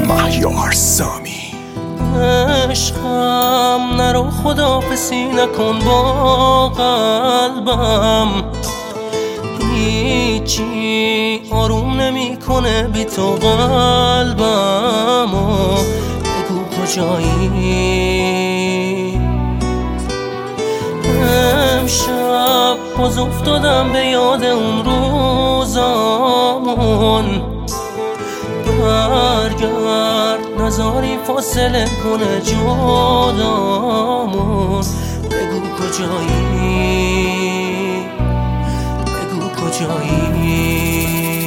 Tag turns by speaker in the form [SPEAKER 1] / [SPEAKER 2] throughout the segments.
[SPEAKER 1] مهیار سامی.
[SPEAKER 2] عشقم نرو خداحافظی نکن با قلبم، هیچی آروم نمیکنه بی تو قلبم. و بگو کجایی؟ امشب باز افتادم به یاد اون روزامون، برگرد نذاری فاصله کنه جدامون. بگو کجایی؟ بگو کجایی؟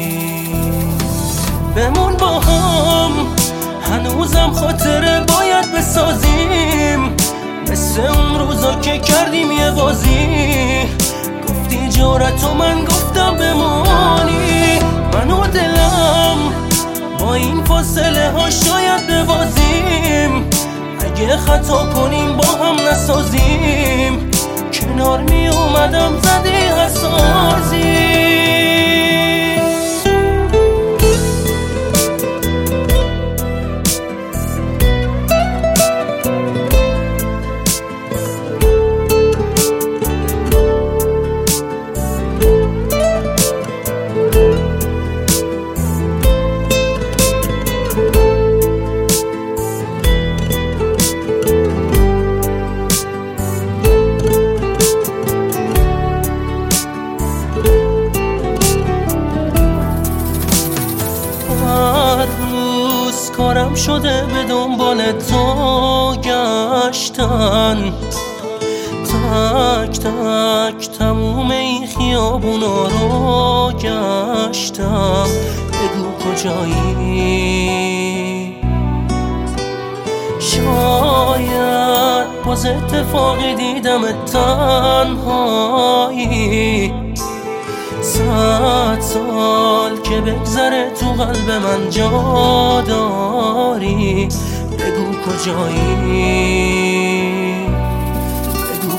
[SPEAKER 2] بمون با هم، هنوزم خاطره باید بسازیم، مثل اون روزا که کردیم یه بازی. گفتی جارت و من گفتم بمانی، من و دلم با این فاصله ها شاید ببازیم. اگه خطا کنیم با هم نسازیم، کنار می اومدم زدی حسازی. کارم شده به دنبال تو گشتن، تک تک تموم این خیابونا رو گشتم. بگو کجایی؟ شاید باز اتفاقی دیدم تنهایی، 100 سال که بگذره تو قلب من جا داری. بگو کجایی؟ بگو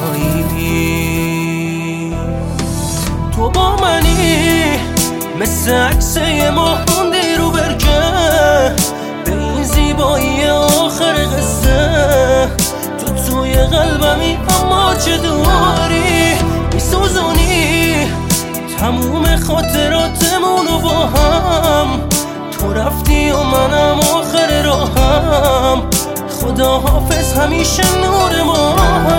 [SPEAKER 2] کجایی؟ تو با منی مثل عکس یه ماه موندی رو برکه، به این زیبایی آخر قصه. تو توی قلبمی اما چه دوری میسوزونی تموم خاطراتمونو با هم. تو رفتی و منم آخر راهم، خدا حافظ همیشه نور ما.